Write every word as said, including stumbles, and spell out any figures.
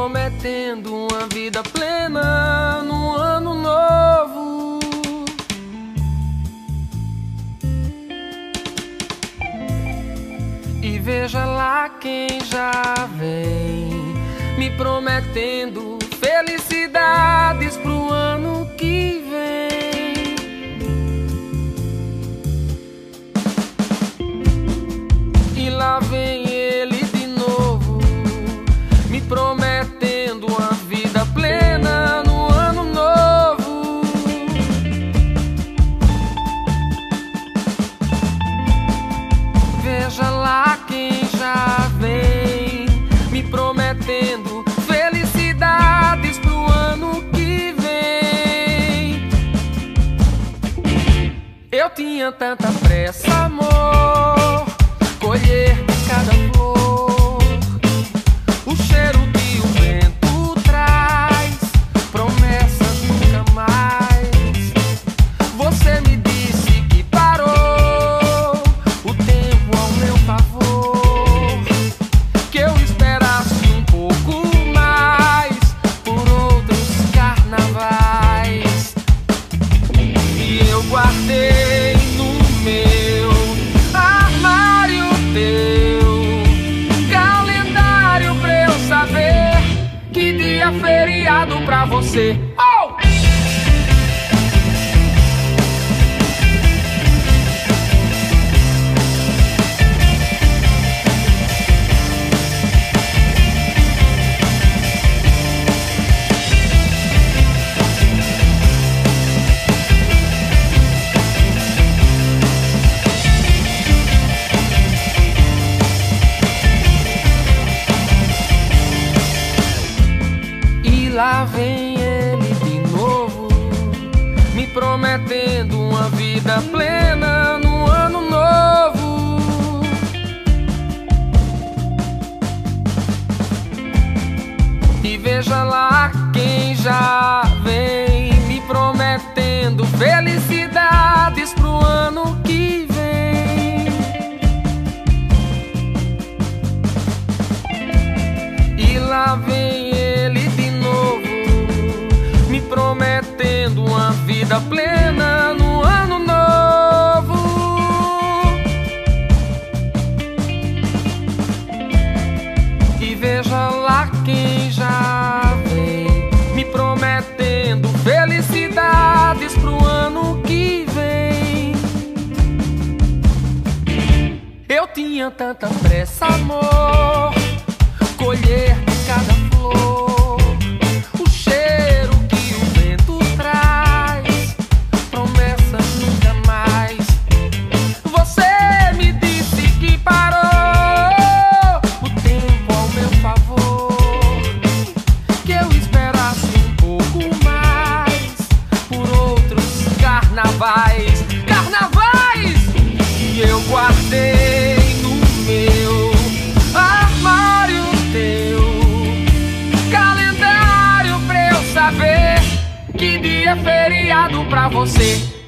prometendo uma vida plena no ano novo. E veja lá quem já vem, me prometendo felicidades pro ano que vem. E lá vem ele de novo, me prometendo uma vida plena no ano novo. Veja lá quem já vem, me prometendo felicidades pro ano que vem. Eu tinha tanta pressa, amor, colher cada flor, o cheiro que o vento traz, promessas nunca mais. Você me disse que parou o tempo ao meu favor, que eu esperasse um pouco mais por outros carnavais. E eu guardei no meu armário teu calendário pra eu saber que dia feriado pra você. Oh! Lá vem ele de novo, me prometendo uma vida plena no ano novo. E veja lá quem já vem, me prometendo felicidades pro ano que vem. E lá vem ele de me prometendo uma vida plena no ano novo. E veja lá quem já vem, me prometendo felicidades pro ano que vem. Eu tinha tanta pressa, amor, colher cada flor, carnavais, carnavais. E eu guardei no meu armário teu calendário pra eu saber que dia é feriado pra você.